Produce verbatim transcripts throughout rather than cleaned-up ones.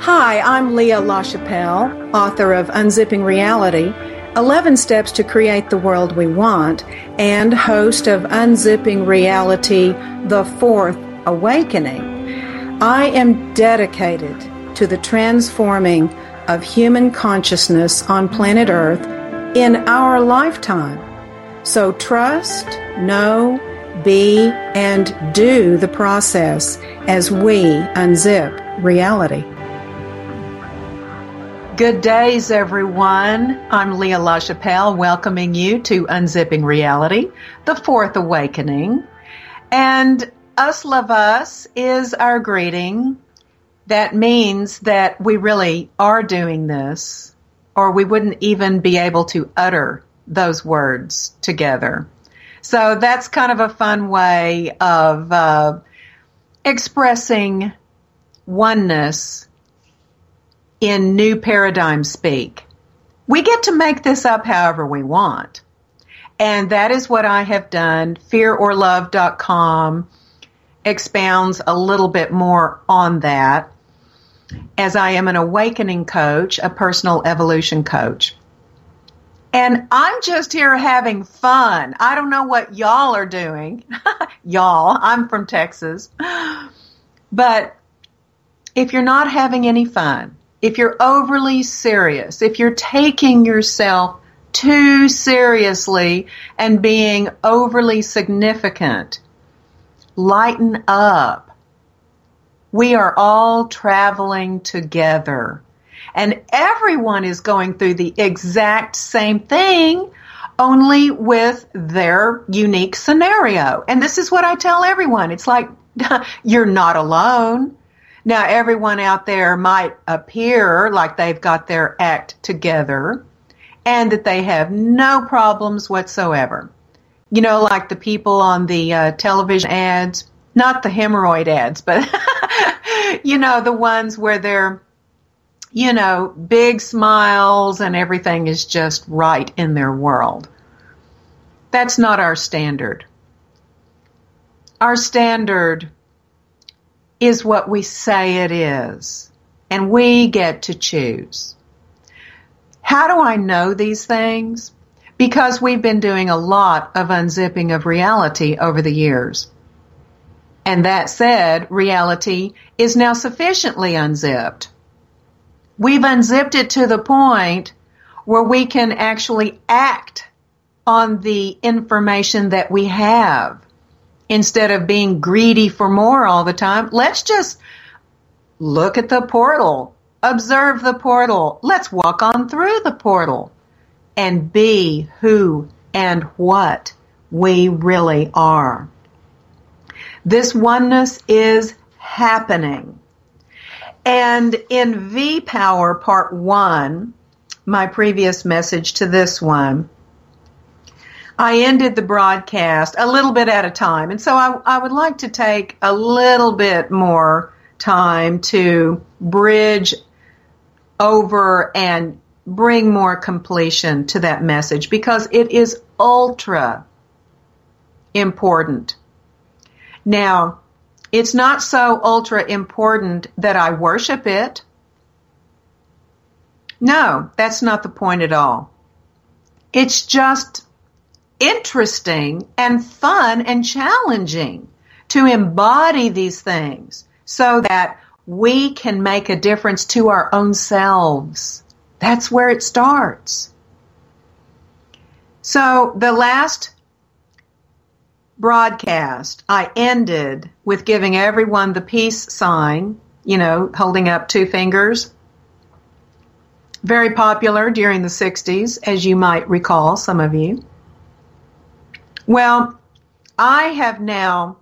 Hi, I'm Leah LaChapelle, author of Unzipping Reality, eleven Steps to Create the World We Want, and host of Unzipping Reality, The Fourth Awakening. I am dedicated to the transforming of human consciousness on planet Earth in our lifetime. So trust, know, be, and do the process as we unzip reality. Good days, everyone. I'm Leah LaChapelle, welcoming you to Unzipping Reality, the Fourth Awakening. And Us Love Us is our greeting. That means that we really are doing this, or we wouldn't even be able to utter those words together. So that's kind of a fun way of uh, expressing oneness in new paradigm speak. We get to make this up however we want. And that is what I have done. fear or love dot com expounds a little bit more on that, as I am an awakening coach, a personal evolution coach. And I'm just here having fun. I don't know what y'all are doing. Y'all, I'm from Texas. But if you're not having any fun, if you're overly serious, if you're taking yourself too seriously and being overly significant, lighten up. We are all traveling together, and everyone is going through the exact same thing, only with their unique scenario. And this is what I tell everyone. It's like, you're not alone. Now, everyone out there might appear like they've got their act together and that they have no problems whatsoever. You know, like the people on the uh, television ads, not the hemorrhoid ads, but, you know, the ones where they're, you know, big smiles and everything is just right in their world. That's not our standard. Our standard is what we say it is, and we get to choose. How do I know these things? Because we've been doing a lot of unzipping of reality over the years. And that said, reality is now sufficiently unzipped. We've unzipped it to the point where we can actually act on the information that we have. Instead of being greedy for more all the time, let's just look at the portal, observe the portal. Let's walk on through the portal and be who and what we really are. This oneness is happening. And in V-Power Part one, my previous message to this one, I ended the broadcast a little bit at a time. And so I, I would like to take a little bit more time to bridge over and bring more completion to that message, because it is ultra important. Now, it's not so ultra important that I worship it. No, that's not the point at all. It's just interesting and fun and challenging to embody these things so that we can make a difference to our own selves. That's where it starts. So the last broadcast, I ended with giving everyone the peace sign, you know, holding up two fingers. Very popular during the sixties, as you might recall, some of you. Well, I have now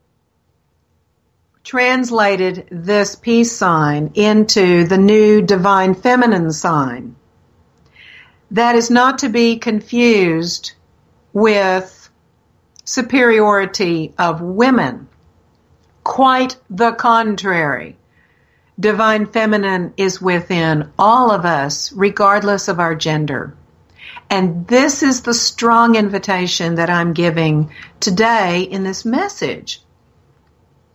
translated this peace sign into the new divine feminine sign. That is not to be confused with superiority of women. Quite the contrary. Divine feminine is within all of us, regardless of our gender. And this is the strong invitation that I'm giving today in this message.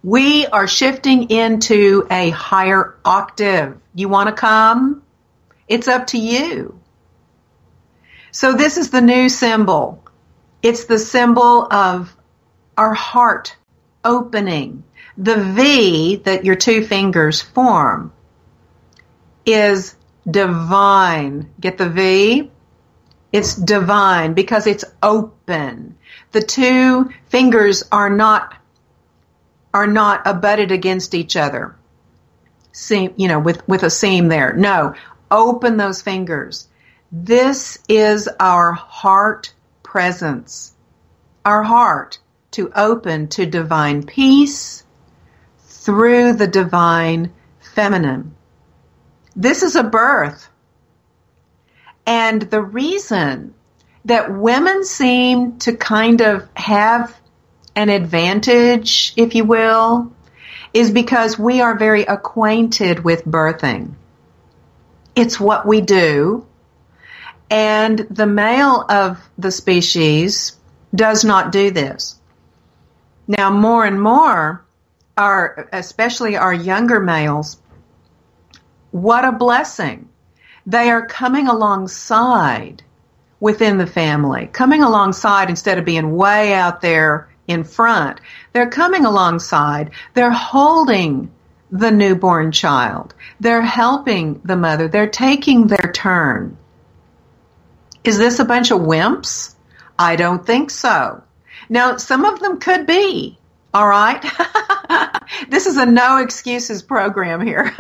We are shifting into a higher octave. You want to come? It's up to you. So this is the new symbol. It's the symbol of our heart opening. The V that your two fingers form is divine. Get the V? It's divine because it's open. The two fingers are not are not abutted against each other. Seam, you know, with, with a seam there. No, open those fingers. This is our heart presence. Our heart to open to divine peace through the divine feminine. This is a birth. And the reason that women seem to kind of have an advantage, if you will, is because we are very acquainted with birthing. It's what we do. And the male of the species does not do this. Now, more and more, our, especially our younger males, what a blessing. They are coming alongside within the family, coming alongside instead of being way out there in front. They're coming alongside. They're holding the newborn child. They're helping the mother. They're taking their turn. Is this a bunch of wimps? I don't think so. Now, some of them could be, all right? This is a no excuses program here.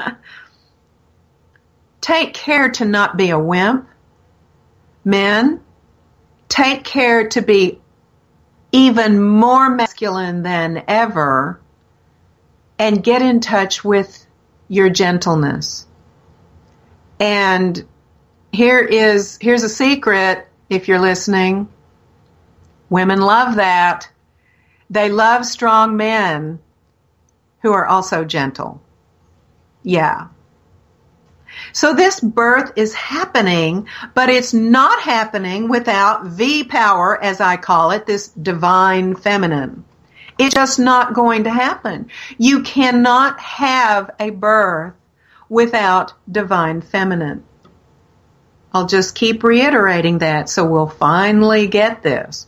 Take care to not be a wimp. Men, take care to be even more masculine than ever and get in touch with your gentleness. And here is, here's a secret if you're listening. Women love that. They love strong men who are also gentle. Yeah. So this birth is happening, but it's not happening without V power, as I call it, this divine feminine. It's just not going to happen. You cannot have a birth without divine feminine. I'll just keep reiterating that so we'll finally get this.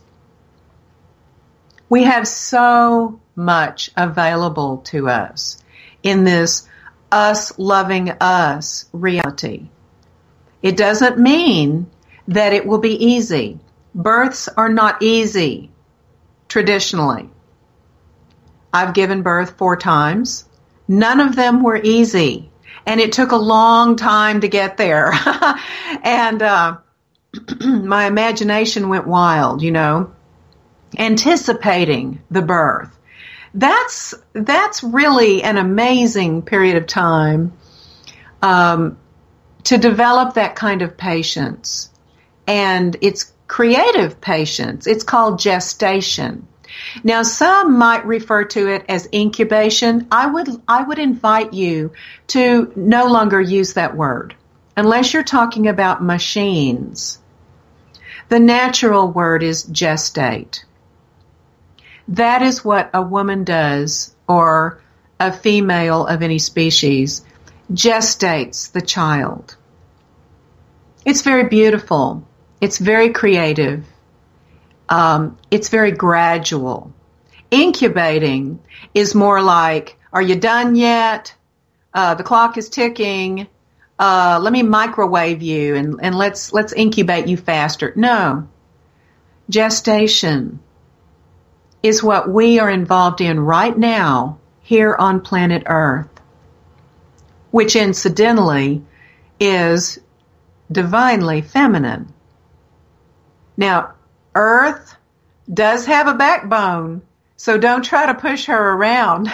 We have so much available to us in this us loving us reality. It doesn't mean that it will be easy. Births are not easy, traditionally. I've given birth four times. None of them were easy. And it took a long time to get there. and uh, my imagination went wild, you know, anticipating the birth. That's that's really an amazing period of time um, to develop that kind of patience. And it's creative patience. It's called gestation. Now, some might refer to it as incubation. I would I would invite you to no longer use that word unless you're talking about machines. The natural word is gestate. That is what a woman does, or a female of any species, gestates the child. It's very beautiful. It's very creative. Um, it's very gradual. Incubating is more like, are you done yet? Uh, the clock is ticking. Uh, let me microwave you and, and let's let's incubate you faster. No. Gestation is what we are involved in right now here on planet Earth, which incidentally is divinely feminine. Now, Earth does have a backbone, so don't try to push her around.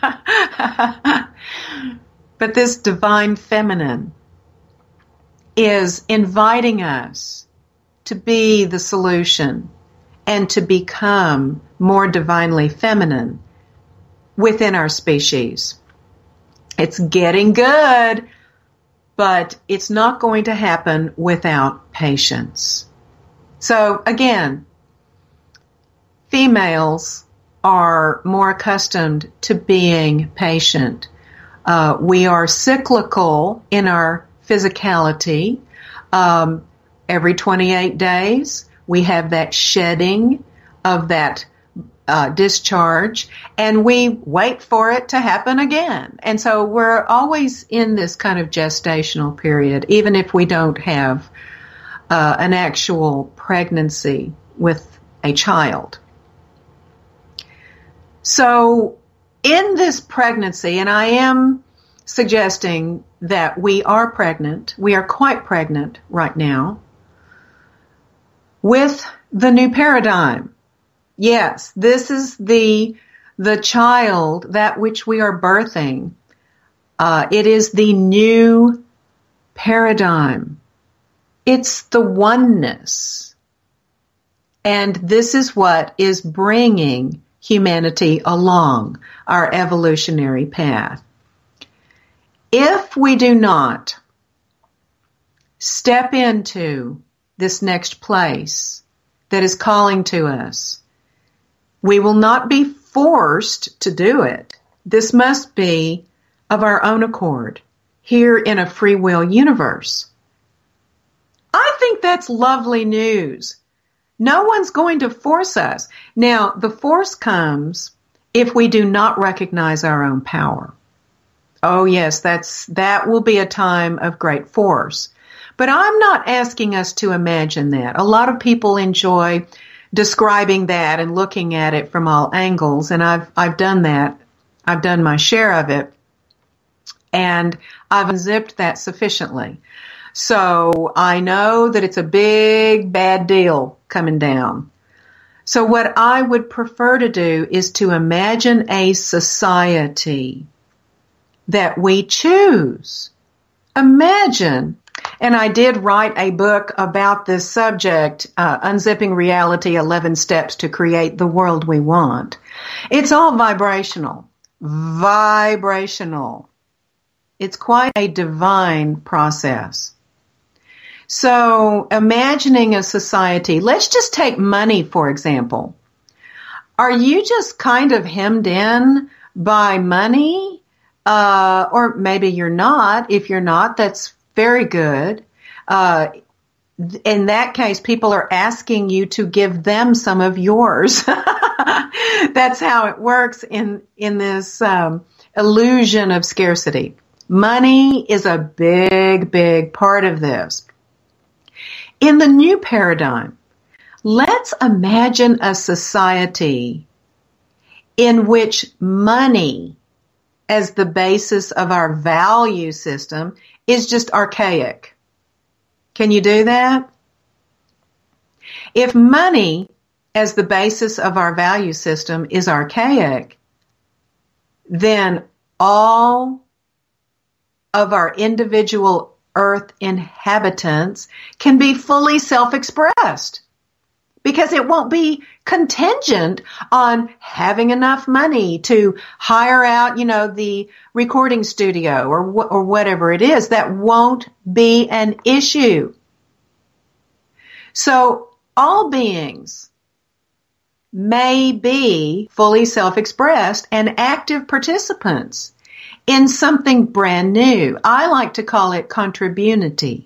But this divine feminine is inviting us to be the solution and to become more divinely feminine within our species. It's getting good, but it's not going to happen without patience. So again, females, are more accustomed to being patient. Uh, we are cyclical in our physicality. Um, every twenty-eight days, we have that shedding of that uh, discharge, and we wait for it to happen again. And so we're always in this kind of gestational period, even if we don't have uh, an actual pregnancy with a child. So in this pregnancy, and I am suggesting that we are pregnant, we are quite pregnant right now, with the new paradigm. Yes, this is the the child, that which we are birthing. Uh, it is the new paradigm. It's the oneness. And this is what is bringing humanity along our evolutionary path. If we do not step into this next place that is calling to us, we will not be forced to do it. This must be of our own accord, here in a free will universe. I think that's lovely news. No one's going to force us. Now, the force comes if we do not recognize our own power. Oh yes, that's, that will be a time of great force. But I'm not asking us to imagine that. A lot of people enjoy describing that and looking at it from all angles, and I've, I've done that. I've done my share of it, and I've unzipped that sufficiently. So I know that it's a big, bad deal coming down. So what I would prefer to do is to imagine a society that we choose. Imagine, and I did write a book about this subject, uh, Unzipping Reality, eleven Steps to Create the World We Want. It's all vibrational. Vibrational. It's quite a divine process. So imagining a society, let's just take money, for example. Are you just kind of hemmed in by money? Uh, or maybe you're not. If you're not, that's very good. Uh, in that case, people are asking you to give them some of yours. That's how it works in, in this um, illusion of scarcity. Money is a big, big part of this. In the new paradigm, let's imagine a society in which money as the basis of our value system is just archaic. Can you do that? If money as the basis of our value system is archaic, then all of our individual earth inhabitants can be fully self-expressed, because it won't be contingent on having enough money to hire out, you know, the recording studio or wh- or whatever it is. That won't be an issue. So all beings may be fully self-expressed and active participants in something brand new. I like to call it contribunity.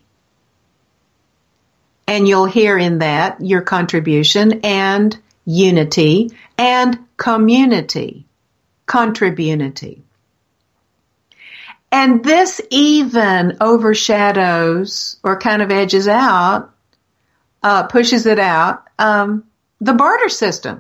And you'll hear in that your contribution and unity and community. Contribunity. And this even overshadows or kind of edges out, uh, pushes it out, um, the barter system.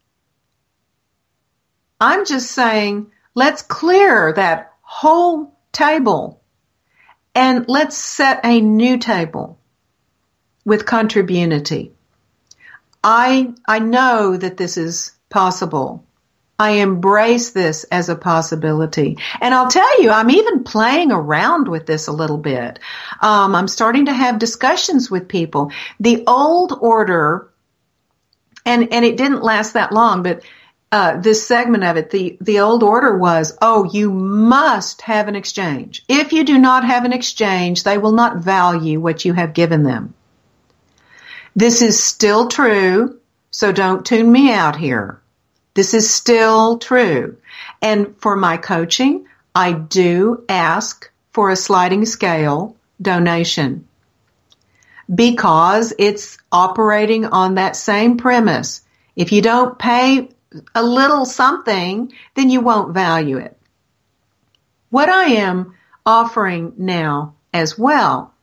I'm just saying, let's clear that whole table and let's set a new table with contribunity. I, I know that this is possible. I embrace this as a possibility. And I'll tell you, I'm even playing around with this a little bit. Um, I'm starting to have discussions with people. The old order, and, and it didn't last that long, but Uh, this segment of it, the, the old order was, oh, you must have an exchange. If you do not have an exchange, they will not value what you have given them. This is still true, so don't tune me out here. This is still true. And for my coaching, I do ask for a sliding scale donation because it's operating on that same premise. If you don't pay a little something, then you won't value it. What I am offering now as well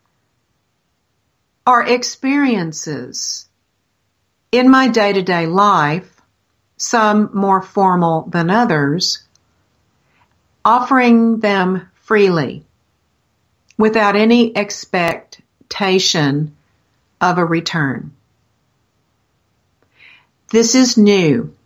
are experiences in my day-to-day life, some more formal than others, offering them freely without any expectation of a return. This is new.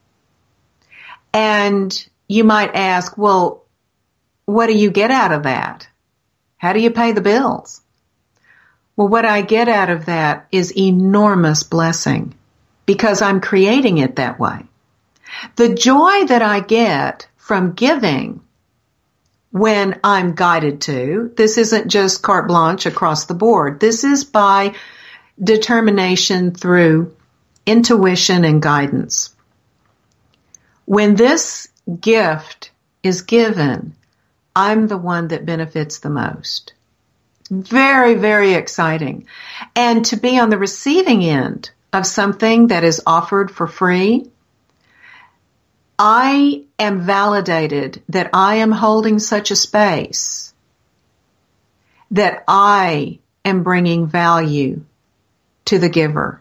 And you might ask, well, what do you get out of that? How do you pay the bills? Well, what I get out of that is enormous blessing because I'm creating it that way. The joy that I get from giving when I'm guided to, this isn't just carte blanche across the board. This is by determination through intuition and guidance. When this gift is given, I'm the one that benefits the most. Very, very exciting. And to be on the receiving end of something that is offered for free, I am validated that I am holding such a space, that I am bringing value to the giver.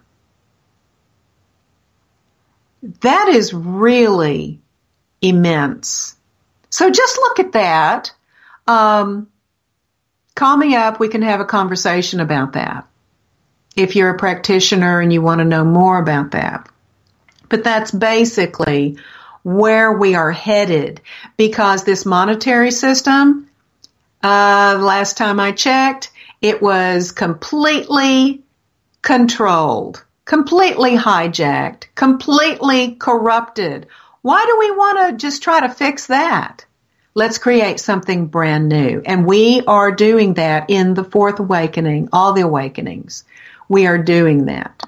That is really immense. So just look at that. Um, call me up. We can have a conversation about that if you're a practitioner and you want to know more about that. But that's basically where we are headed, because this monetary system, uh, last time I checked, it was completely controlled, completely hijacked, completely corrupted. Why do we want to just try to fix that? Let's create something brand new. And we are doing that in the Fourth Awakening, all the awakenings. We are doing that.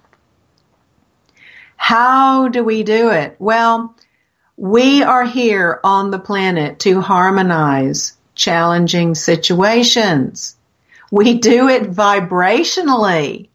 How do we do it? Well, we are here on the planet to harmonize challenging situations. We do it vibrationally.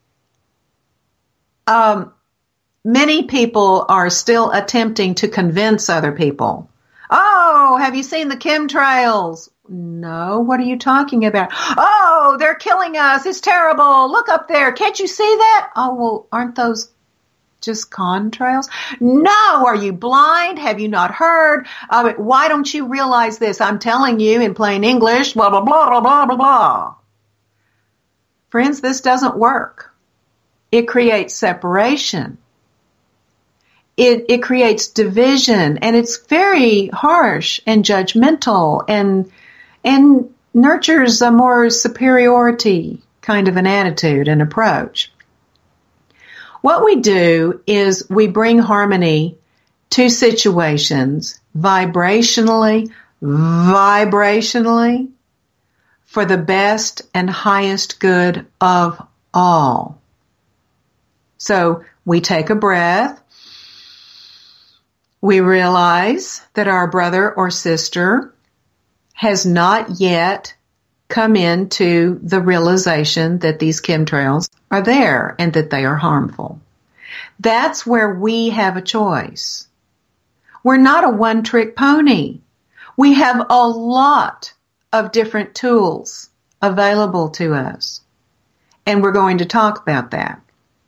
Um, many people are still attempting to convince other people. Oh, have you seen the chemtrails? No, what are you talking about? Oh, they're killing us. It's terrible. Look up there. Can't you see that? Oh, well, aren't those just contrails? No, are you blind? Have you not heard? Uh, why don't you realize this? I'm telling you in plain English, blah, blah, blah, blah, blah, blah, blah. Friends, this doesn't work. It creates separation. It, it creates division, and it's very harsh and judgmental and, and nurtures a more superiority kind of an attitude and approach. What we do is we bring harmony to situations vibrationally, vibrationally for the best and highest good of all. So we take a breath. We realize that our brother or sister has not yet come into the realization that these chemtrails are there and that they are harmful. That's where we have a choice. We're not a one-trick pony. We have a lot of different tools available to us, and we're going to talk about that.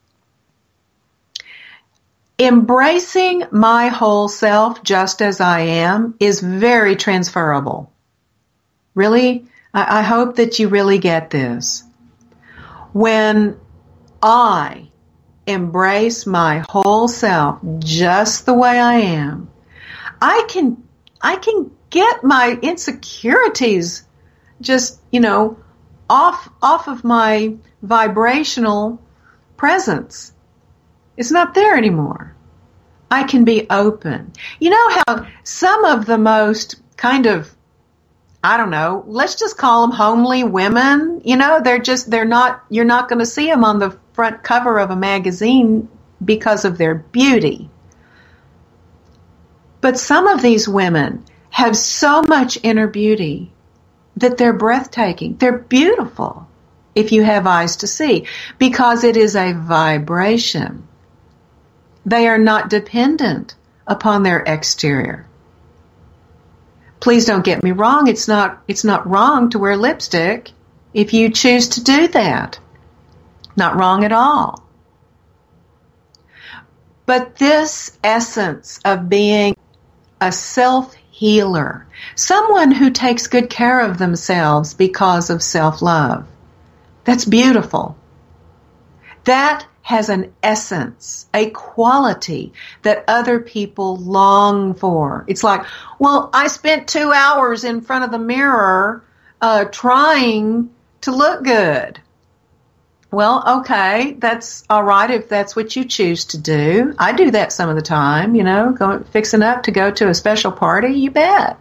Embracing my whole self just as I am is very transferable. Really, I hope that you really get this. When I embrace my whole self just the way I am, I can, I can get my insecurities just, you know, off, off of my vibrational presence. It's not there anymore. I can be open. You know how some of the most kind of, I don't know, let's just call them homely women, you know, they're just, they're not, you're not going to see them on the front cover of a magazine because of their beauty. But some of these women have so much inner beauty that they're breathtaking. They're beautiful if you have eyes to see, because it is a vibration. They are not dependent upon their exterior. Please don't get me wrong. It's not, it's not wrong to wear lipstick if you choose to do that. Not wrong at all. But this essence of being a self-healer, someone who takes good care of themselves because of self-love, that's beautiful. That has an essence, a quality that other people long for. It's like, well, I spent two hours in front of the mirror uh, trying to look good. Well, okay, that's all right if that's what you choose to do. I do that some of the time, you know, go, fixing up to go to a special party, you bet.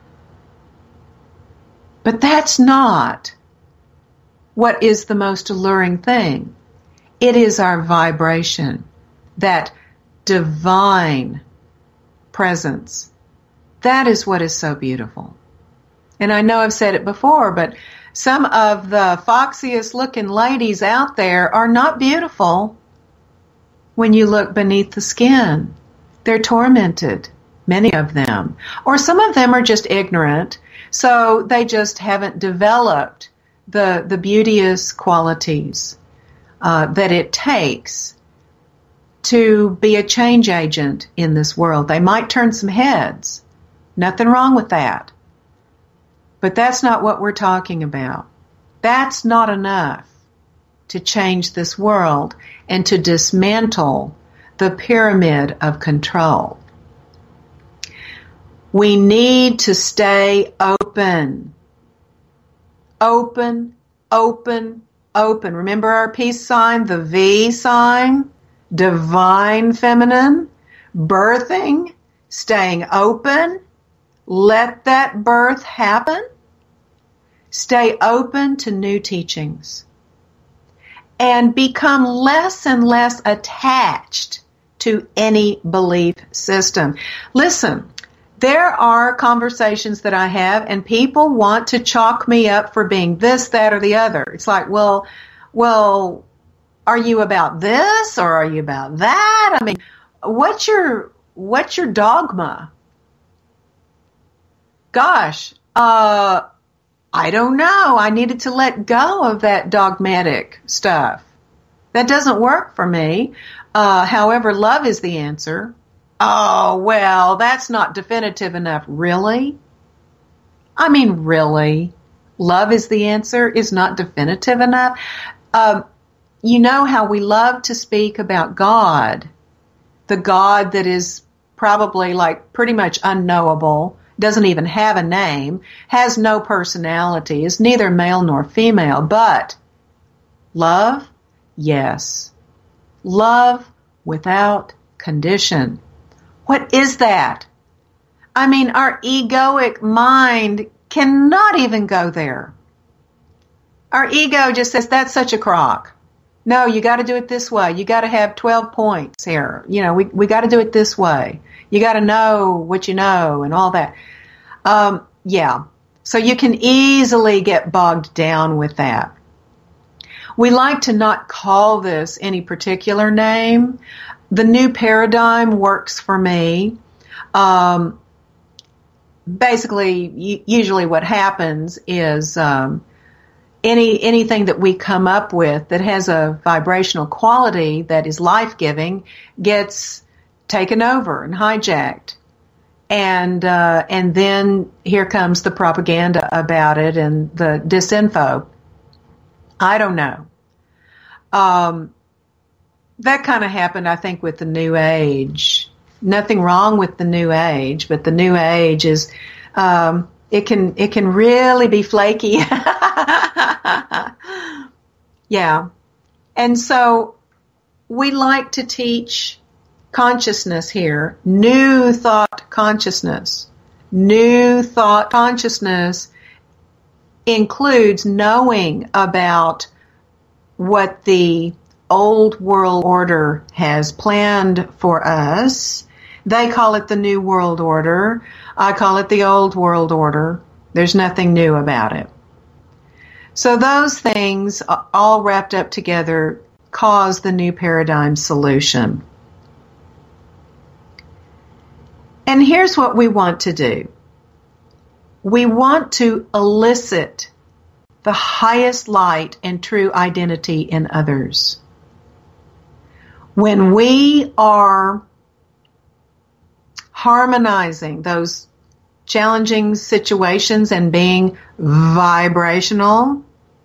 But that's not what is the most alluring thing. It is our vibration, that divine presence. That is what is so beautiful. And I know I've said it before, but some of the foxiest looking ladies out there are not beautiful when you look beneath the skin. They're tormented, many of them. Or some of them are just ignorant, so they just haven't developed the, the beauteous qualities uh, that it takes to be a change agent in this world. They might turn some heads. Nothing wrong with that. But that's not what we're talking about. That's not enough to change this world and to dismantle the pyramid of control. We need to stay open. Open, open, open. Remember our peace sign, the V sign? Divine feminine, birthing, staying open. Let that birth happen. Stay open to new teachings. And become less and less attached to any belief system. Listen, there are conversations that I have and people want to chalk me up for being this, that, or the other. It's like, well, well, are you about this or are you about that? I mean, what's your, what's your dogma? Gosh, uh, I don't know. I needed to let go of that dogmatic stuff. That doesn't work for me. Uh, however, love is the answer. Oh, well, that's not definitive enough. Really? I mean, really? Love is the answer is not definitive enough? Um, you know how we love to speak about God, the God that is probably like pretty much unknowable, doesn't even have a name, has no personality, is neither male nor female, but love, yes. Love without condition. What is that? I mean, our egoic mind cannot even go there. Our ego just says, that's such a crock. No, you got to do it this way. You got to have twelve points here. You know, we, we got to do it this way. You got to know what you know and all that. Um, yeah. So you can easily get bogged down with that. We like to not call this any particular name. The new paradigm works for me. Um, basically, usually what happens is um, any anything that we come up with that has a vibrational quality that is life-giving gets taken over and hijacked. And uh, and then here comes the propaganda about it and the disinfo. I don't know. Um, that kind of happened, I think, with the New Age. Nothing wrong with the New Age, but the New Age is um, it can it can really be flaky. Yeah, and so we like to teach consciousness here, new thought consciousness. New thought consciousness includes knowing about what the old world order has planned for us, They call it the New World Order. I call it the Old World Order. There's nothing new about it. So those things all wrapped up together cause the New Paradigm Solution. And here's what we want to do. We want to elicit the highest light and true identity in others. When we are harmonizing those challenging situations and being vibrational,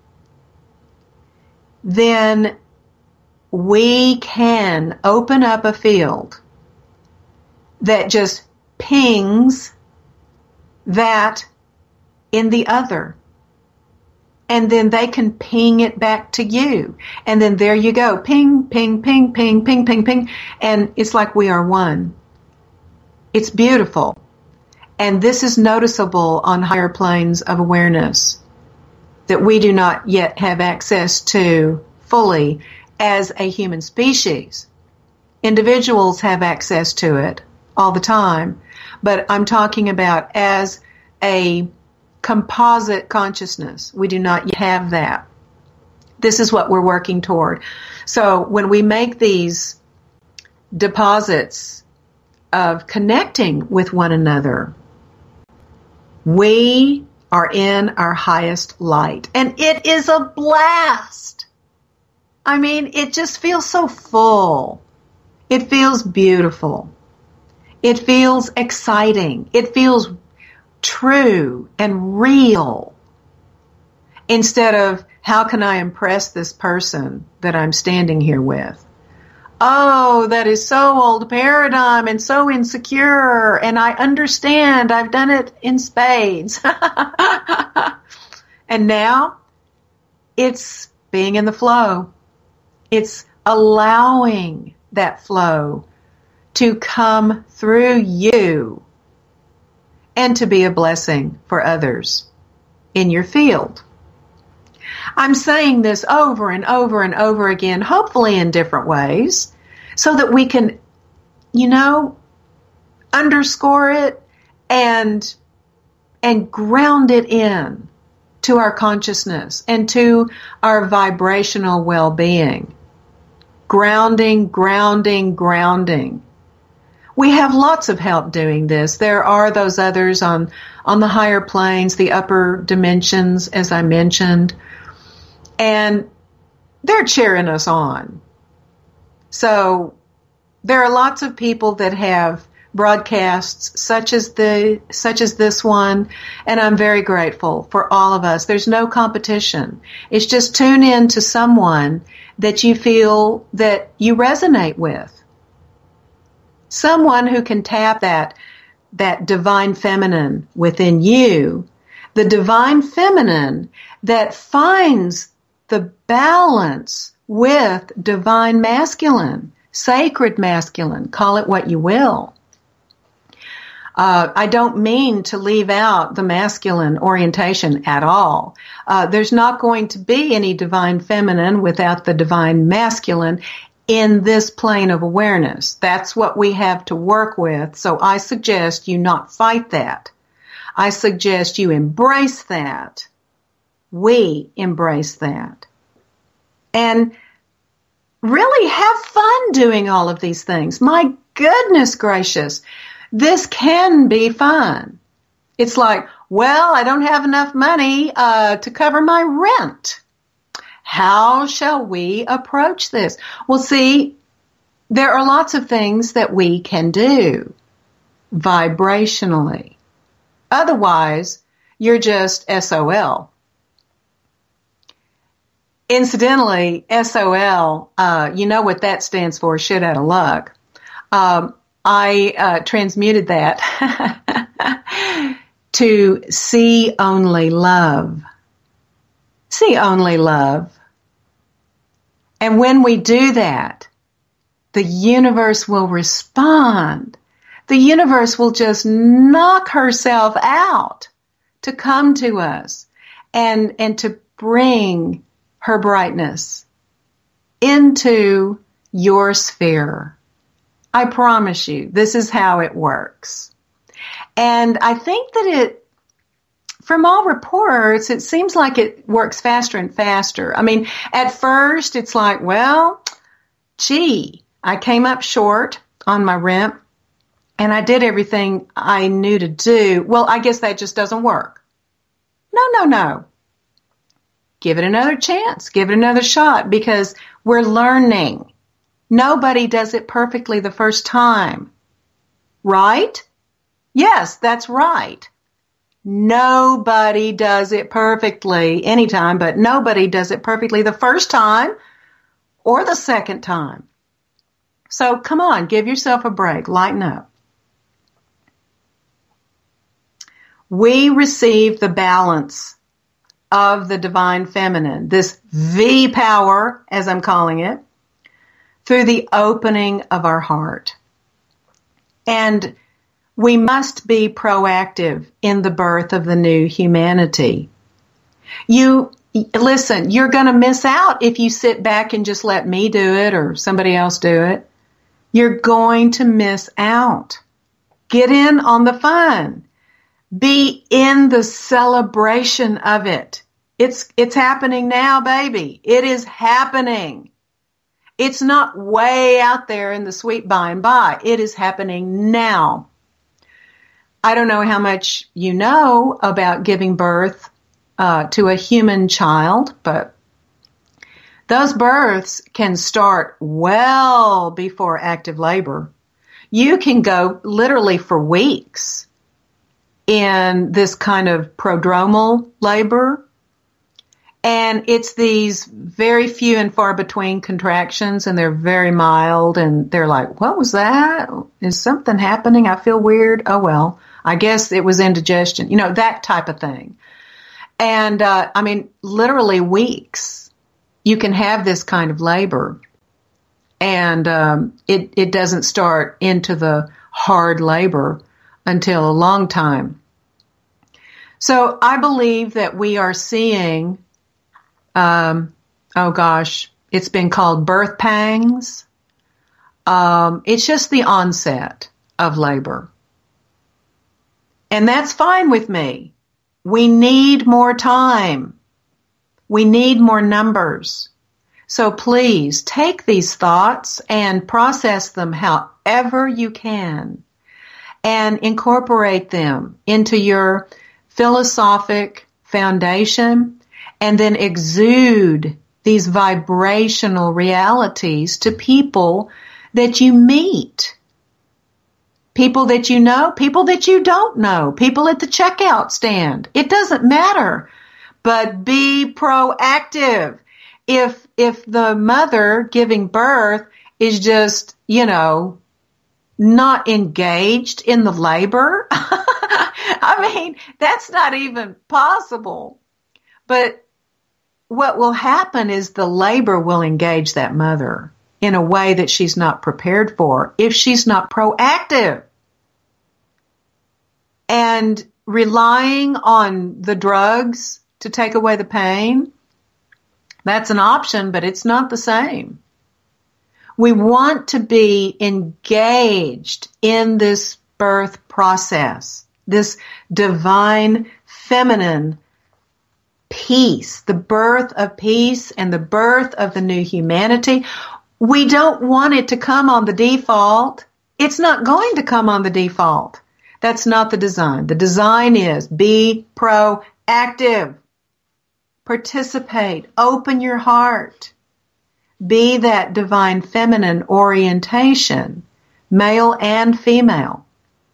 then we can open up a field that just pings that in the other. And then they can ping it back to you. And then there you go. Ping, ping, ping, ping, ping, ping, ping. And it's like we are one. It's beautiful. And this is noticeable on higher planes of awareness that we do not yet have access to fully as a human species. Individuals have access to it all the time. But I'm talking about as a composite consciousness. We do not yet have that. This is what we're working toward. So when we make these deposits of connecting with one another, we are in our highest light. And it is a blast. I mean, it just feels so full. It feels beautiful. It feels exciting. It feels true and real. Instead of, how can I impress this person that I'm standing here with? Oh, that is so old paradigm and so insecure, and I understand. I've done it in spades. And now it's being in the flow. It's allowing that flow to come through you and to be a blessing for others in your field. I'm saying this over and over and over again, hopefully in different ways, so that we can, you know, underscore it and and ground it in to our consciousness and to our vibrational well-being. Grounding, grounding, grounding. We have lots of help doing this. There are those others on, on the higher planes, the upper dimensions, as I mentioned, and they're cheering us on. So there are lots of people that have broadcasts such as the such as this one, and I'm very grateful for all of us. There's no competition. It's just tune in to someone that you feel that you resonate with. Someone who can tap that that divine feminine within you, the divine feminine that finds the balance with divine masculine, sacred masculine, call it what you will. Uh, I don't mean to leave out the masculine orientation at all. Uh, there's not going to be any divine feminine without the divine masculine in this plane of awareness. That's what we have to work with. So I suggest you not fight that. I suggest you embrace that. We embrace that. And really have fun doing all of these things. My goodness gracious. This can be fun. It's like, well, I don't have enough money uh, to cover my rent. How shall we approach this? Well, see, there are lots of things that we can do vibrationally. Otherwise, you're just S O L. Incidentally, S O L, uh, you know what that stands for, shit out of luck. Um, I uh, transmuted that to see only love. See only love. And when we do that, the universe will respond. The universe will just knock herself out to come to us and, and to bring her brightness into your sphere. I promise you, this is how it works. And I think that it, from all reports, it seems like it works faster and faster. I mean, at first it's like, well, gee, I came up short on my rent and I did everything I knew to do. Well, I guess that just doesn't work. No, no, no. Give it another chance. Give it another shot because we're learning. Nobody does it perfectly the first time. Right? Yes, that's right. Nobody does it perfectly anytime, but nobody does it perfectly the first time or the second time. So come on, give yourself a break. Lighten up. We receive the balance of the divine feminine, this V power, as I'm calling it, through the opening of our heart. And we must be proactive in the birth of the new humanity. You, listen, you're going to miss out if you sit back and just let me do it or somebody else do it. You're going to miss out. Get in on the fun. Be in the celebration of it. It's, it's happening now, baby. It is happening. It's not way out there in the sweet by and by. It is happening now. I don't know how much you know about giving birth uh, to a human child, but those births can start well before active labor. You can go literally for weeks in this kind of prodromal labor. And it's these very few and far between contractions, and they're very mild, and they're like, what was that? Is something happening? I feel weird. Oh, well, I guess it was indigestion, you know, that type of thing. And, uh, I mean, literally weeks, you can have this kind of labor, and um, it, it doesn't start into the hard labor until a long time. So I believe that we are seeing Um, oh gosh, it's been called birth pangs. Um, it's just the onset of labor. And that's fine with me. We need more time. We need more numbers. So please take these thoughts and process them however you can and incorporate them into your philosophic foundation, and then exude these vibrational realities to people that you meet. People that you know, people that you don't know, people at the checkout stand. It doesn't matter, but be proactive. If, if the mother giving birth is just, you know, not engaged in the labor, I mean, that's not even possible. But what will happen is the labor will engage that mother in a way that she's not prepared for if she's not proactive. And relying on the drugs to take away the pain, that's an option, but it's not the same. We want to be engaged in this birth process, this divine feminine peace, the birth of peace and the birth of the new humanity. We don't want it to come on the default. It's not going to come on the default. That's not the design. The design is be proactive. Participate. Open your heart. Be that divine feminine orientation, male and female.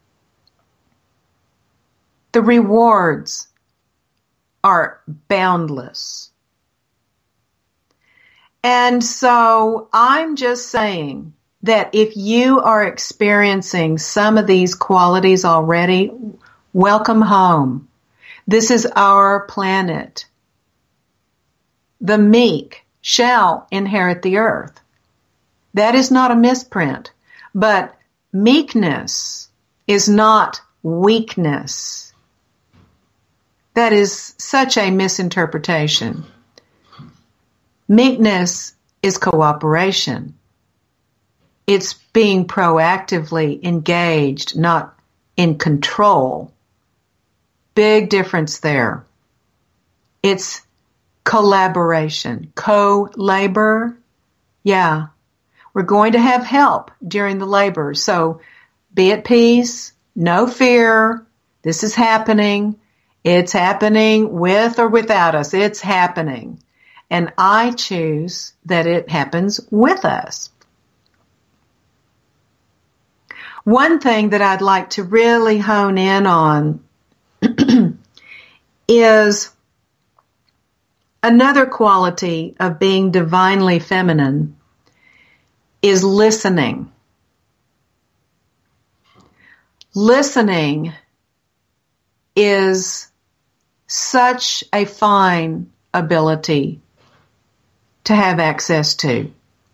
The rewards are boundless. And so I'm just saying that if you are experiencing some of these qualities already, welcome home. This is our planet. The meek shall inherit the earth. That is not a misprint, but meekness is not weakness. That is such a misinterpretation. Meekness is cooperation. It's being proactively engaged, not in control. Big difference there. It's collaboration, co-labor. Yeah, we're going to have help during the labor. So be at peace, no fear. This is happening. It's happening with or without us. It's happening. And I choose that it happens with us. One thing that I'd like to really hone in on is another quality of being divinely feminine is listening. Listening is such a fine ability to have access to.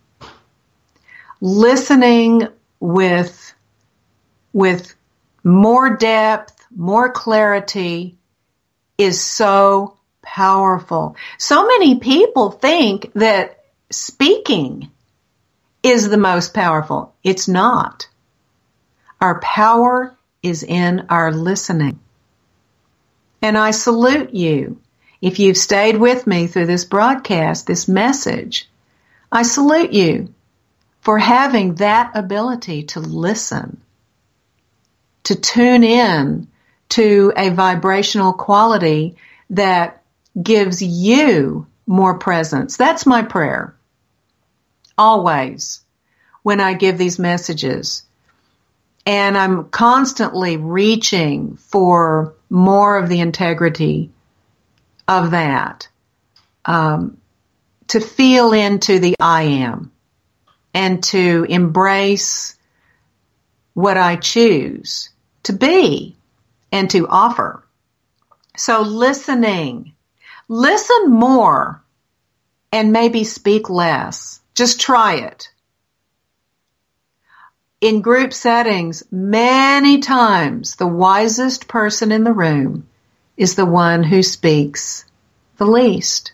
Listening with, with more depth, more clarity is so powerful. So many people think that speaking is the most powerful. It's not. Our power is in our listening. And I salute you. If you've stayed with me through this broadcast, this message, I salute you for having that ability to listen, to tune in to a vibrational quality that gives you more presence. That's my prayer. Always, when I give these messages. And I'm constantly reaching for more of the integrity of that, um, to feel into the I am and to embrace what I choose to be and to offer. So listening, listen more and maybe speak less. Just try it. In group settings, many times the wisest person in the room is the one who speaks the least.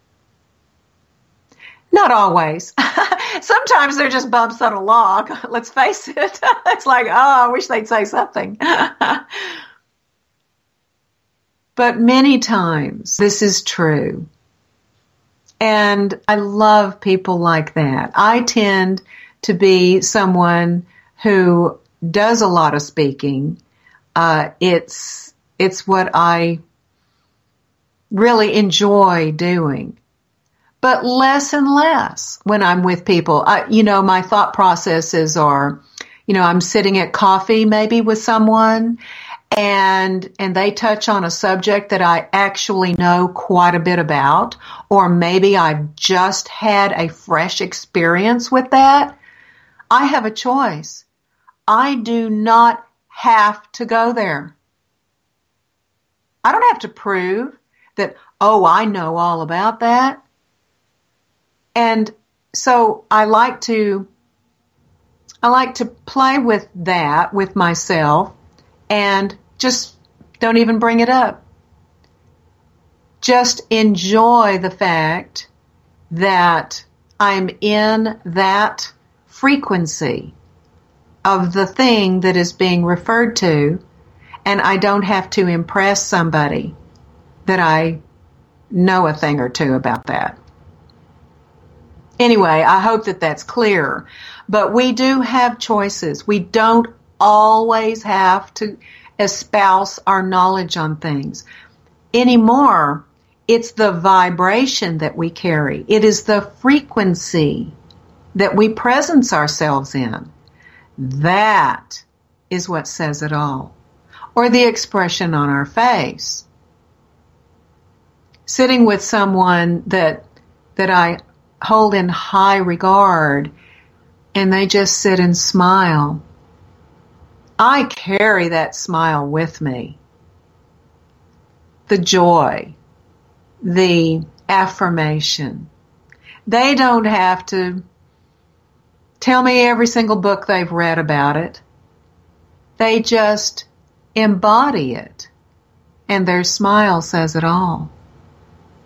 Not always. Sometimes they're just bumps on a log. Let's face it. It's like, oh, I wish they'd say something. But many times this is true. And I love people like that. I tend to be someone who does a lot of speaking. Uh, it's, it's what I really enjoy doing. But less and less when I'm with people. I, you know, my thought processes are, you know, I'm sitting at coffee maybe with someone and, and they touch on a subject that I actually know quite a bit about, or maybe I've just had a fresh experience with that. I have a choice. I do not have to go there. I don't have to prove that, oh, I know all about that. And so I like to, I like to play with that with myself and just don't even bring it up. Just enjoy the fact that I'm in that frequency of the thing that is being referred to, and I don't have to impress somebody that I know a thing or two about that. Anyway, I hope that that's clear. But we do have choices. We don't always have to espouse our knowledge on things. Anymore, it's the vibration that we carry. It is the frequency that we presence ourselves in. That is what says it all. Or the expression on our face. Sitting with someone that that I hold in high regard and they just sit and smile. I carry that smile with me. The joy, the affirmation. They don't have to tell me every single book they've read about it. They just embody it, and their smile says it all.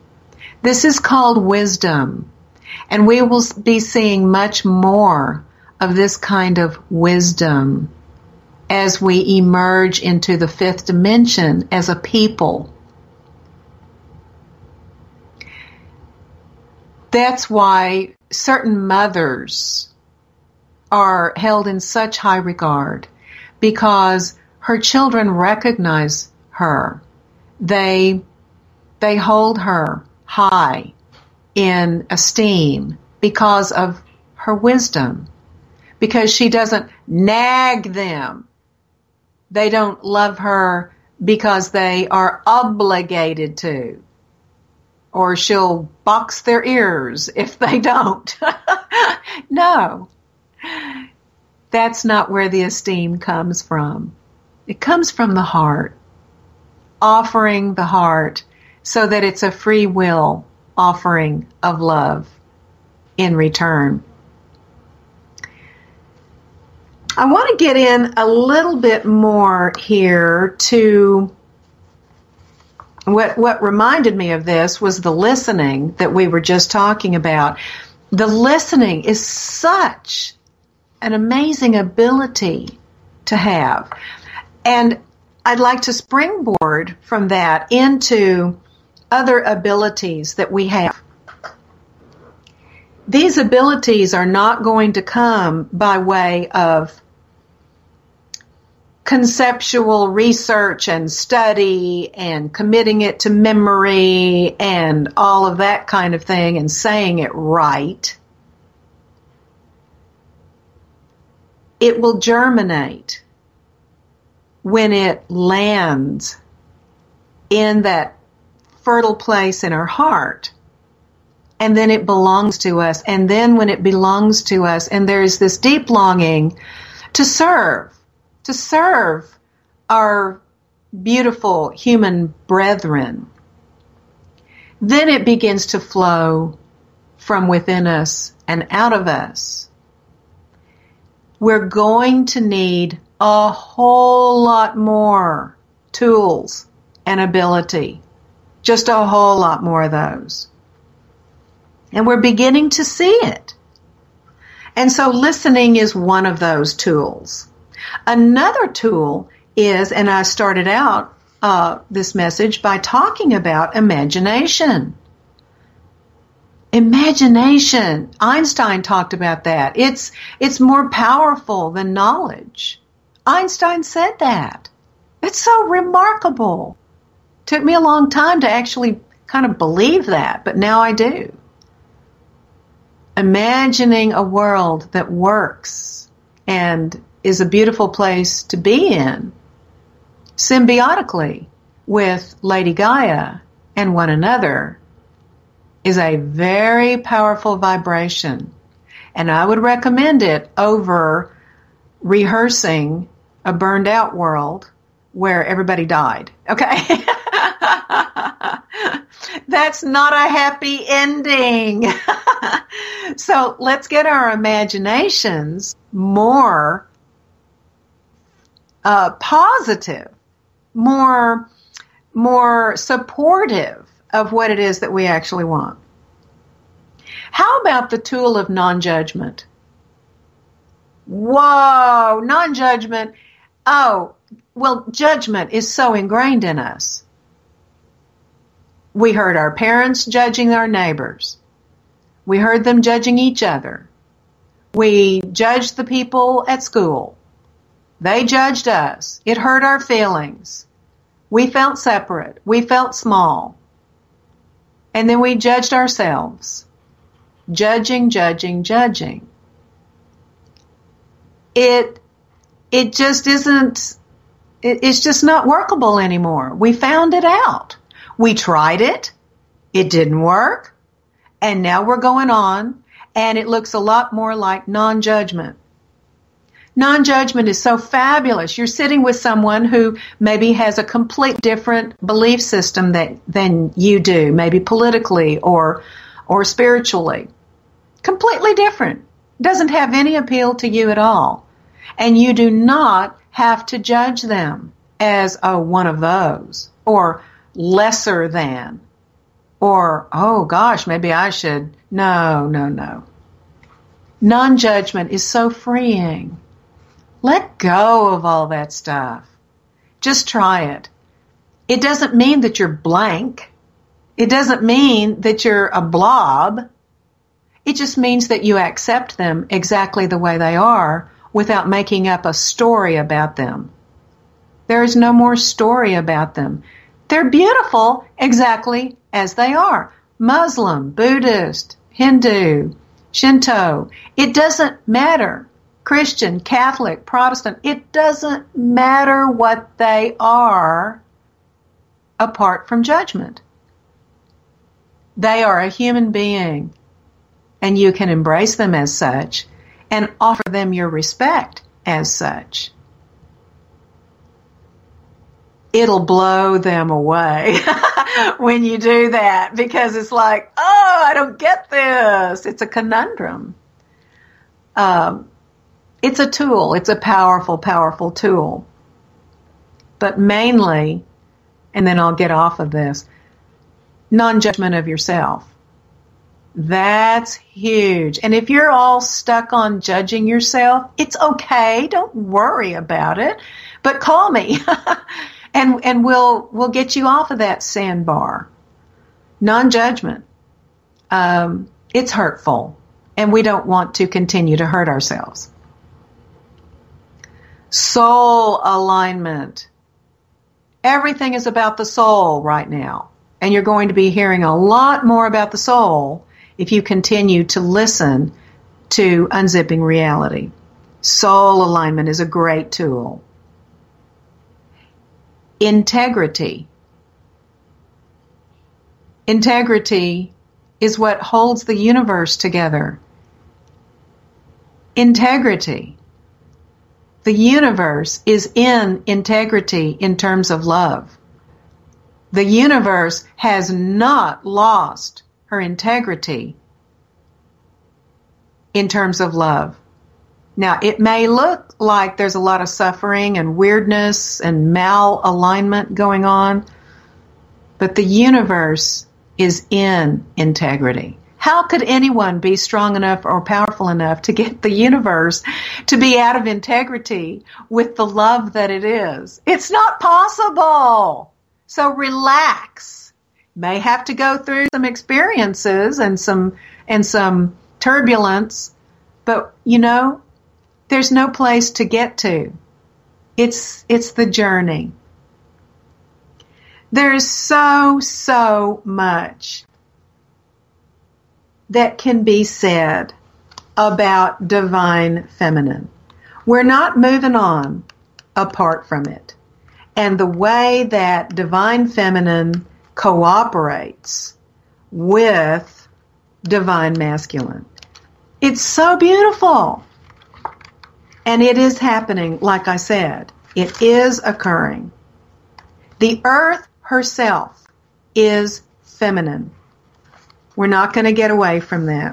This is called wisdom, and we will be seeing much more of this kind of wisdom as we emerge into the fifth dimension as a people. That's why certain mothers are held in such high regard, because her children recognize her. They, they hold her high in esteem because of her wisdom, because she doesn't nag them. They don't love her because they are obligated to, or she'll box their ears if they don't. No, that's not where the esteem comes from. It comes from the heart, offering the heart so that it's a free will offering of love in return. I want to get in a little bit more here to what what reminded me of this was the listening that we were just talking about. The listening is such an amazing ability to have. And I'd like to springboard from that into other abilities that we have. These abilities are not going to come by way of conceptual research and study and committing it to memory and all of that kind of thing and saying it right. It will germinate when it lands in that fertile place in our heart. And then it belongs to us. And then when it belongs to us, and there's this deep longing to serve, to serve our beautiful human brethren, then it begins to flow from within us and out of us. We're going to need a whole lot more tools and ability, just a whole lot more of those. And we're beginning to see it. And so listening is one of those tools. Another tool is, and I started out uh, this message by talking about imagination. Imagination. Einstein talked about that. It's, it's more powerful than knowledge. Einstein said that. It's so remarkable. Took me a long time to actually kind of believe that, but now I do. Imagining a world that works and is a beautiful place to be in, symbiotically with Lady Gaia and one another, is a very powerful vibration. And I would recommend it over rehearsing a burned out world where everybody died. Okay? That's not a happy ending. So let's get our imaginations more uh, positive, more, more supportive of what it is that we actually want. How about the tool of non-judgment? Whoa, non-judgment. Oh, well, judgment is so ingrained in us. We heard our parents judging our neighbors. We heard them judging each other. We judged the people at school. They judged us. It hurt our feelings. We felt separate. We felt small. And then we judged ourselves. Judging, judging, judging. It, it just isn't, it, it's just not workable anymore. We found it out. We tried it. It didn't work. And now we're going on, and it looks a lot more like non-judgment. Non-judgment is so fabulous. You're sitting with someone who maybe has a complete different belief system that, than you do, maybe politically or, or spiritually. Completely different. Doesn't have any appeal to you at all. And you do not have to judge them as, oh, one of those, or lesser than. Or, oh gosh, maybe I should. No, no, no. Non-judgment is so freeing. Let go of all that stuff. Just try it. It doesn't mean that you're blank. It doesn't mean that you're a blob. It just means that you accept them exactly the way they are without making up a story about them. There is no more story about them. They're beautiful exactly as they are. Muslim, Buddhist, Hindu, Shinto. It doesn't matter. Christian, Catholic, Protestant. It doesn't matter what they are apart from judgment. They are a human being, and you can embrace them as such and offer them your respect as such. It'll blow them away when you do that, because it's like, oh, I don't get this. It's a conundrum. Um, it's a tool. It's a powerful, powerful tool. But mainly, and then I'll get off of this, non-judgment of yourself. That's huge. And if you're all stuck on judging yourself, it's okay. Don't worry about it. But call me. And and we'll we'll get you off of that sandbar. Non-judgment. Um, it's hurtful, and we don't want to continue to hurt ourselves. Soul alignment. Everything is about the soul right now, and you're going to be hearing a lot more about the soul if you continue to listen to Unzipping Reality. Soul alignment is a great tool. Integrity. Integrity is what holds the universe together. Integrity. The universe is in integrity in terms of love. The universe has not lost her integrity in terms of love. Now, it may look like there's a lot of suffering and weirdness and malalignment going on, but the universe is in integrity. How could anyone be strong enough or powerful enough to get the universe to be out of integrity with the love that it is? It's not possible. So relax. May have to go through some experiences and some and some turbulence, but you know, there's no place to get to. It's it's the journey. There's so, so much that can be said about divine feminine. We're not moving on apart from it. And the way that divine feminine cooperates with divine masculine. It's so beautiful. And it is happening, like I said. It is occurring. The earth herself is feminine. We're not going to get away from that.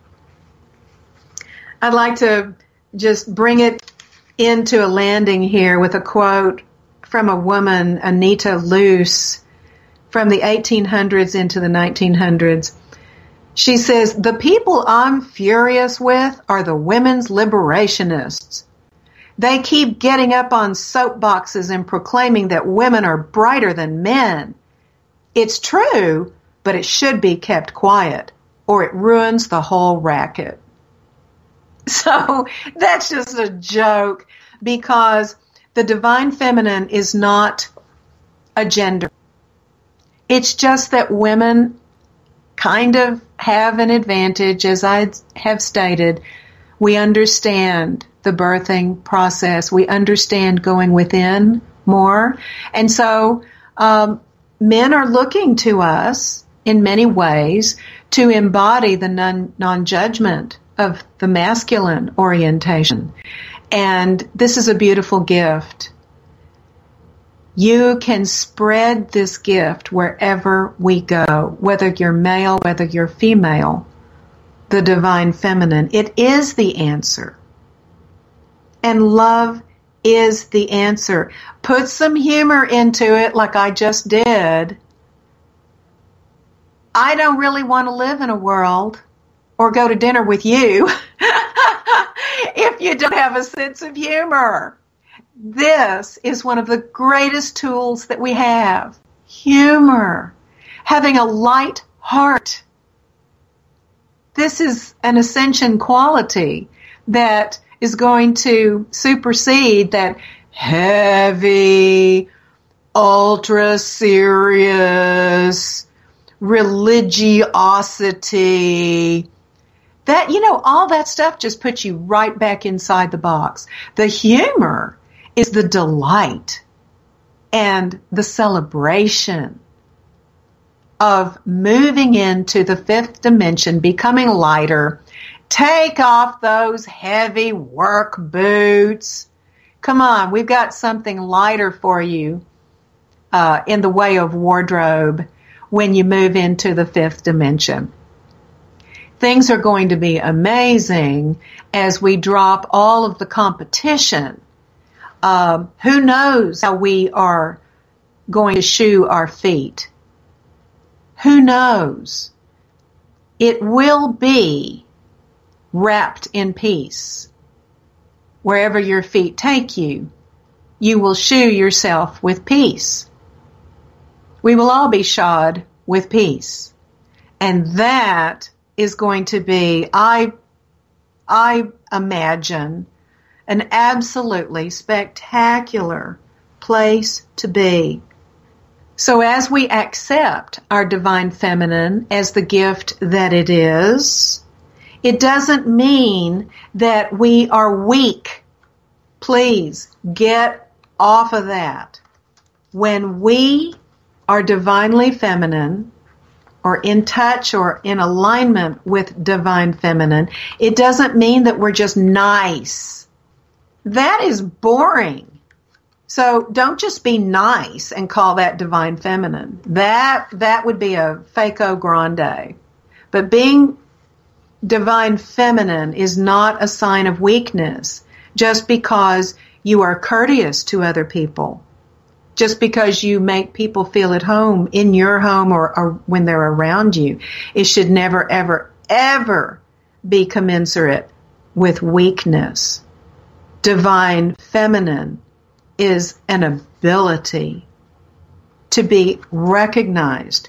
I'd like to just bring it into a landing here with a quote from a woman, Anita Luce, from the eighteen hundreds into the nineteen hundreds. She says, "The people I'm furious with are the women's liberationists. They keep getting up on soapboxes and proclaiming that women are brighter than men. It's true, but it should be kept quiet, or it ruins the whole racket." So that's just a joke, because the divine feminine is not a gender. It's just that women kind of have an advantage, as I have stated. We understand the birthing process. We understand going within more. And so um, men are looking to us in many ways to embody the non- non-judgment of the masculine orientation. And this is a beautiful gift. You can spread this gift wherever we go, whether you're male, whether you're female, the divine feminine. It is the answer. And love is the answer. Put some humor into it like I just did. I don't really want to live in a world or go to dinner with you You don't have a sense of humor. This is one of the greatest tools that we have. Humor. Having a light heart. This is an ascension quality that is going to supersede that heavy, ultra serious religiosity. That, you know, all that stuff just puts you right back inside the box. The humor is the delight and the celebration of moving into the fifth dimension, becoming lighter. Take off those heavy work boots. Come on, we've got something lighter for you uh, in the way of wardrobe when you move into the fifth dimension. Things are going to be amazing as we drop all of the competition. Um, who knows how we are going to shoe our feet? Who knows? It will be wrapped in peace. Wherever your feet take you, you will shoe yourself with peace. We will all be shod with peace. And that is going to be, I, I imagine, an absolutely spectacular place to be. So as we accept our divine feminine as the gift that it is, it doesn't mean that we are weak. Please get off of that. When we are divinely feminine, or in touch or in alignment with divine feminine, it doesn't mean that we're just nice. That is boring. So don't just be nice and call that divine feminine. That that would be a fako grande. But being divine feminine is not a sign of weakness just because you are courteous to other people. Just because you make people feel at home in your home or, or when they're around you. It should never, ever, ever be commensurate with weakness. Divine feminine is an ability to be recognized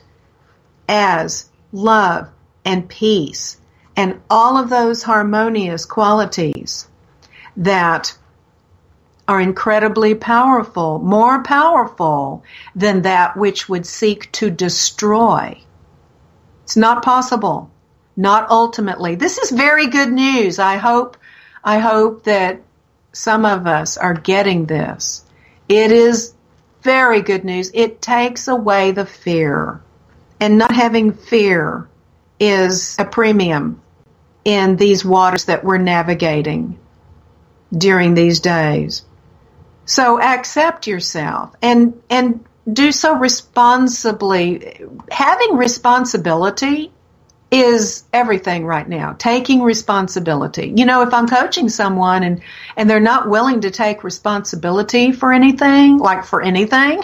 as love and peace and all of those harmonious qualities that are incredibly powerful, more powerful than that which would seek to destroy. It's not possible, not ultimately. This is very good news. I hope, I hope that some of us are getting this. It is very good news. It takes away the fear. And not having fear is a premium in these waters that we're navigating during these days. So accept yourself and, and do so responsibly. Having responsibility is everything right now. Taking responsibility. You know, if I'm coaching someone and, and they're not willing to take responsibility for anything, like for anything,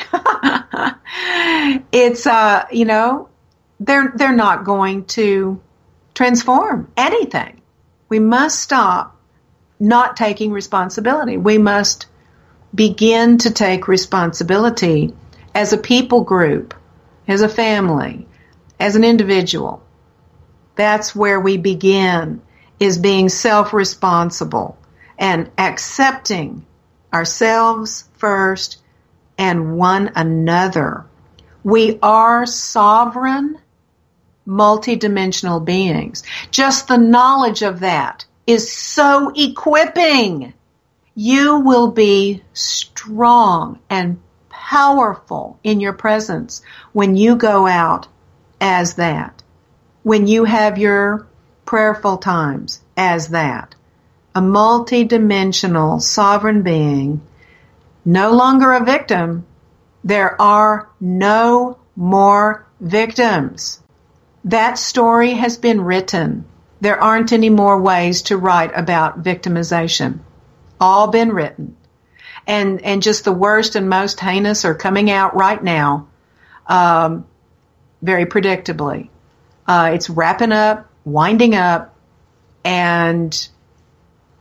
it's, uh, you know, they're, they're not going to transform anything. We must stop not taking responsibility. We must begin to take responsibility as a people group, as a family, as an individual. That's where we begin, is being self-responsible and accepting ourselves first and one another. We are sovereign, multidimensional beings. Just the knowledge of that is so equipping. You will be strong and powerful in your presence when you go out as that. When you have your prayerful times as that. A multidimensional sovereign being, no longer a victim. There are no more victims. That story has been written. There aren't any more ways to write about victimization. All been written. And and just the worst and most heinous are coming out right now, um, very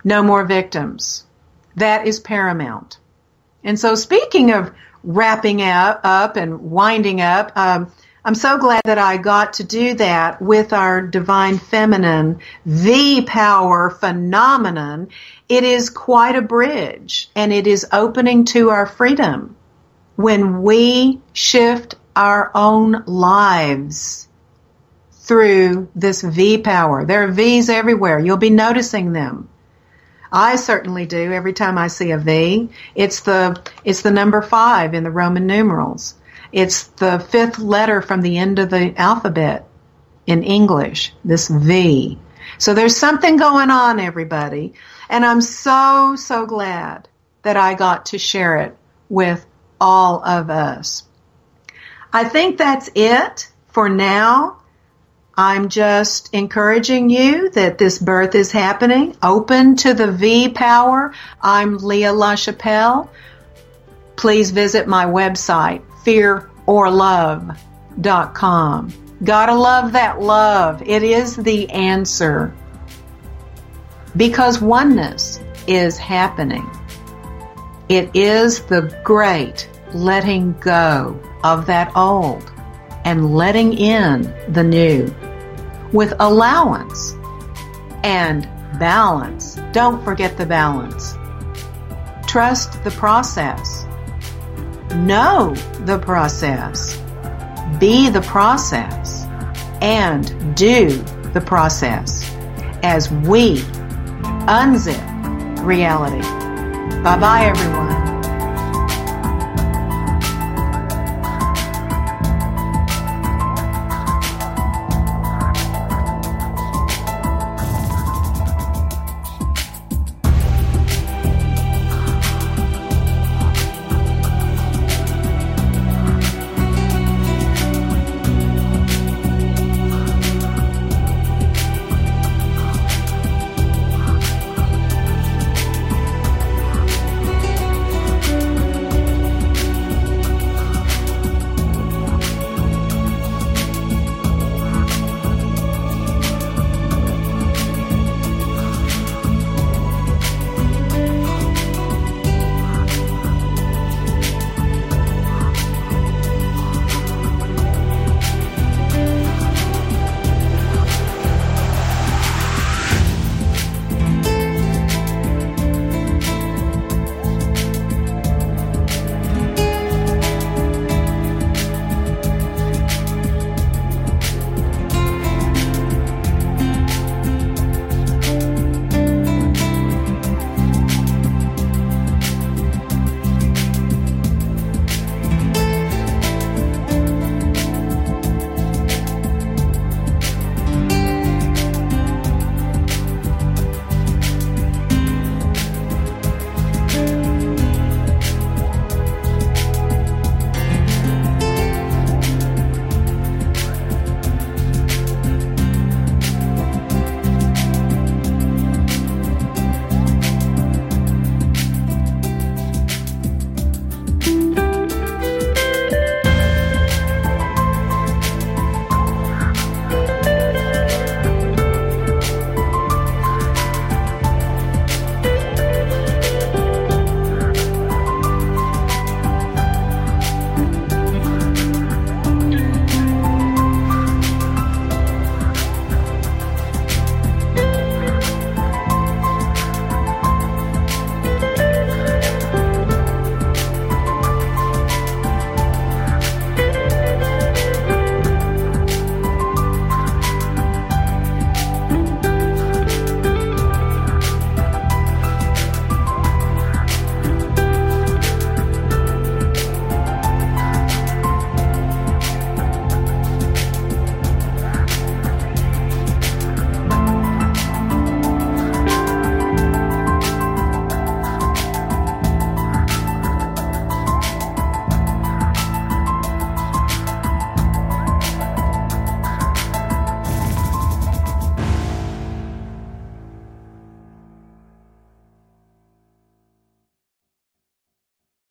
No more victims. That is paramount. And so speaking of wrapping up, up and winding up, um, I'm so glad that I got to do that with our Divine Feminine V-Power phenomenon. It is quite a bridge, and it is opening to our freedom when we shift our own lives through this V-Power. There are V's everywhere. You'll be noticing them. I certainly do every time I see a V. It's the, it's the number five in the Roman numerals. It's the fifth letter from the end of the alphabet in English, this V. So there's something going on, everybody. And I'm so, so glad that I got to share it with all of us. I think that's it for now. I'm just encouraging you that this birth is happening. Open to the V power. I'm Leah LaChapelle. Please visit my website, fear or love dot com. Gotta love that love. It is the answer. Because oneness is happening. It is the great letting go of that old and letting in the new with allowance and balance. Don't forget the balance. Trust the process. Know the process. Be the process. And do the process as we unzip reality. Bye-bye, everyone.